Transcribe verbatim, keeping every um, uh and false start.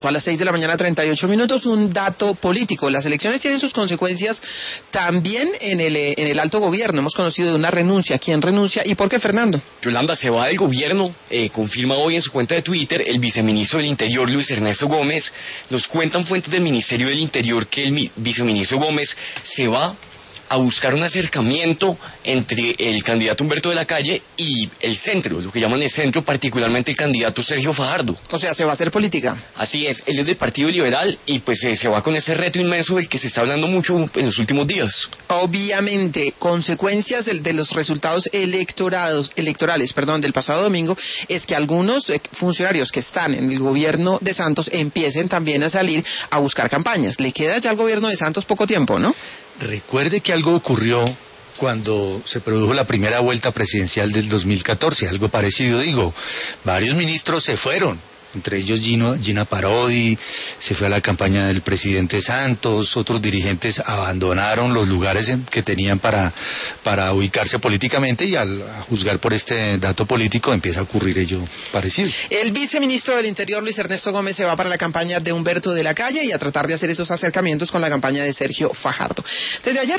A las seis de la mañana, treinta y ocho minutos, un dato político. Las elecciones tienen sus consecuencias también en el, en el alto gobierno. Hemos conocido de una renuncia. ¿Quién renuncia y por qué, Fernando? Yolanda, se va del gobierno, eh, confirma hoy en su cuenta de Twitter el viceministro del Interior, Luis Ernesto Gómez. Nos cuentan fuentes del Ministerio del Interior que el viceministro Gómez se va a buscar un acercamiento entre el candidato Humberto de la Calle y el centro, lo que llaman el centro, particularmente el candidato Sergio Fajardo. O sea, ¿se va a hacer política? Así es, él es del Partido Liberal y pues eh, se va con ese reto inmenso del que se está hablando mucho en los últimos días. Obviamente, consecuencias de, de los resultados electorados, electorales perdón, del pasado domingo es que algunos eh, funcionarios que están en el gobierno de Santos empiecen también a salir a buscar campañas. Le queda ya al gobierno de Santos poco tiempo, ¿no? Recuerde que algo ocurrió cuando se produjo la primera vuelta presidencial del dos mil catorce, algo parecido, digo, varios ministros se fueron, entre ellos Gino, Gina Parodi, se fue a la campaña del presidente Santos, otros dirigentes abandonaron los lugares en, que tenían para, para ubicarse políticamente y al a juzgar por este dato político empieza a ocurrir ello parecido. El viceministro del Interior, Luis Ernesto Gómez, se va para la campaña de Humberto de la Calle y a tratar de hacer esos acercamientos con la campaña de Sergio Fajardo. Desde ayer